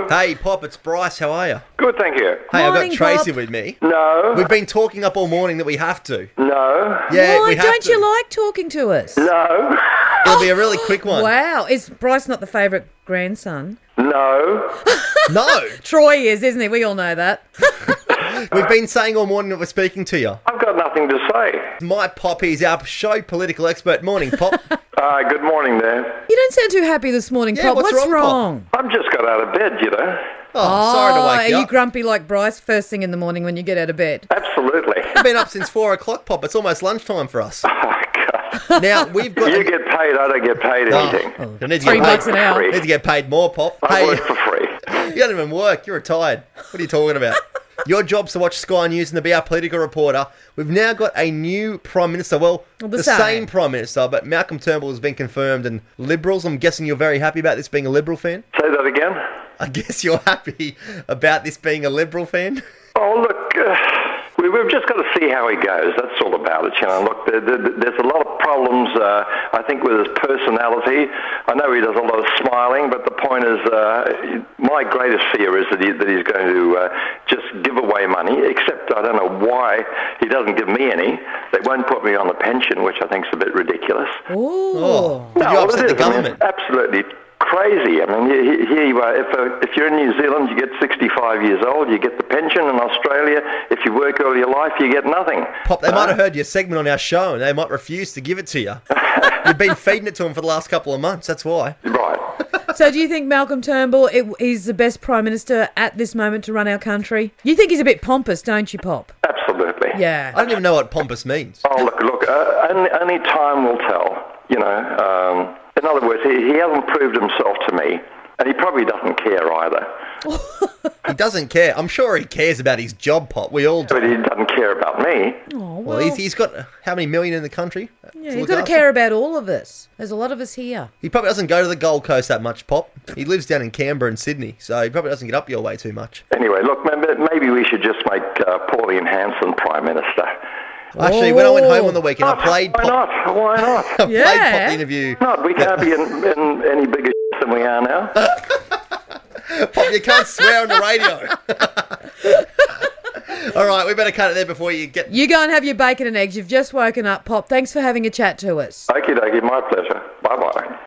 Hey, Pop, it's Bryce. How are you? Good, thank you. Hey, Morning, I've got Tracy Pop. with me. No. We've been talking up all morning that we have to. No. Yeah, Why we have don't to. you like talking to us? No. It'll be a really quick one. Wow. Is Bryce not the favourite grandson? No. No, Troy is, isn't he? We all know that. we've been saying all morning that we're speaking to you. I've got nothing to say. My Pop, he's our show political expert. Morning, Pop. Good morning there. You don't sound too happy this morning, Yeah, Pop. what's What's wrong, Pop? I've just got out of bed, you know. Oh, sorry to wake are you you up. grumpy like Bryce first thing in the morning when you get out of bed? Absolutely. We've been up since 4 o'clock, Pop. It's almost lunchtime for us. Oh, God. Now, we've got... You get paid, I don't get paid anything. You need to $3 get an paid. hour. Need to get paid more, Pop. I Hey, work for free. you don't even work. You're retired. What are you talking about? Your job's to watch Sky News and to be our political reporter. We've now got a new Prime Minister. Well, The same same. Prime Minister, but Malcolm Turnbull has been confirmed. And Liberals, I'm guessing you're very happy about this being a Liberal fan? Say that again? I guess you're happy about this being a Liberal fan? Oh, look, we've just got to see how he goes. That's all about it, you know. Look, there's a lot of problems, I think, with his personality. I know he does a lot of smiling, but the point is, my greatest fear is that he's going to just give away money, except I don't know why he doesn't give me any. They won't put me on the pension, which I think is a bit ridiculous. Ooh. Did you upset the it is. government? I mean, absolutely crazy. I mean, here you are. If you're in New Zealand, you get 65 years old, you get the pension. In Australia, if you work all your life, you get nothing. Pop, they might have heard your segment on our show and they might refuse to give it to you. You've been feeding it to them for the last couple of months, that's why. Right. So do you think Malcolm Turnbull is the best Prime Minister at this moment to run our country? You think he's a bit pompous, don't you, Pop? Absolutely. Yeah. I don't even know what pompous means. Oh, look, only time will tell, you know. In other words, he hasn't proved himself to me, and he probably doesn't care either. He doesn't care. I'm sure he cares about his job, Pop. We all do. But he doesn't care about me. Oh, Well, he's got how many million in the country? yeah, you've got to care about all of us. There's a lot of us here. He probably doesn't go to the Gold Coast that much, Pop. He lives down in Canberra and Sydney, so he probably doesn't get up your way too much. Anyway, look, maybe we should just make Pauline Hanson Prime Minister. Actually, when I went home on the weekend, I played Why Pop. not? Why not? I played Yeah. Pop the interview. Not. We can't be in any bigger than we are now. Pop, you can't swear on the radio. All right, we better cut it there before you get... You go and have your bacon and eggs. You've just woken up, Pop. Thanks for having a chat to us. Okie dokie, my pleasure. Bye-bye.